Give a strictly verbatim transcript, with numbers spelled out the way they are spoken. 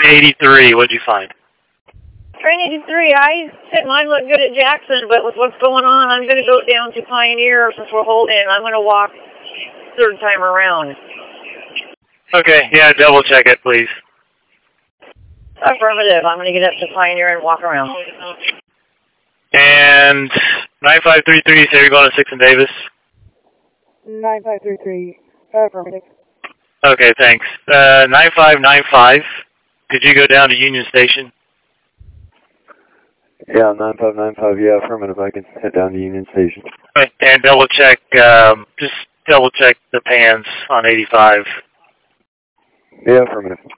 eighty-three, what'd you find? Train eighty-three, I said mine looked good at Jackson, but with what's going on, I'm going to go down to Pioneer since we're holding. I'm going to walk third time around. Okay, yeah, double check it, please. Affirmative. I'm going to get up to Pioneer and walk around. And nine five three three, so you're going to six and Davis? nine five three three, affirmative. Okay, thanks. Uh, nine five nine five, could you go down to Union Station? Yeah, nine five nine five, yeah, affirmative. I can head down to Union Station. Okay, and double check, um, just double check the pans on eighty-five. Yeah, affirmative.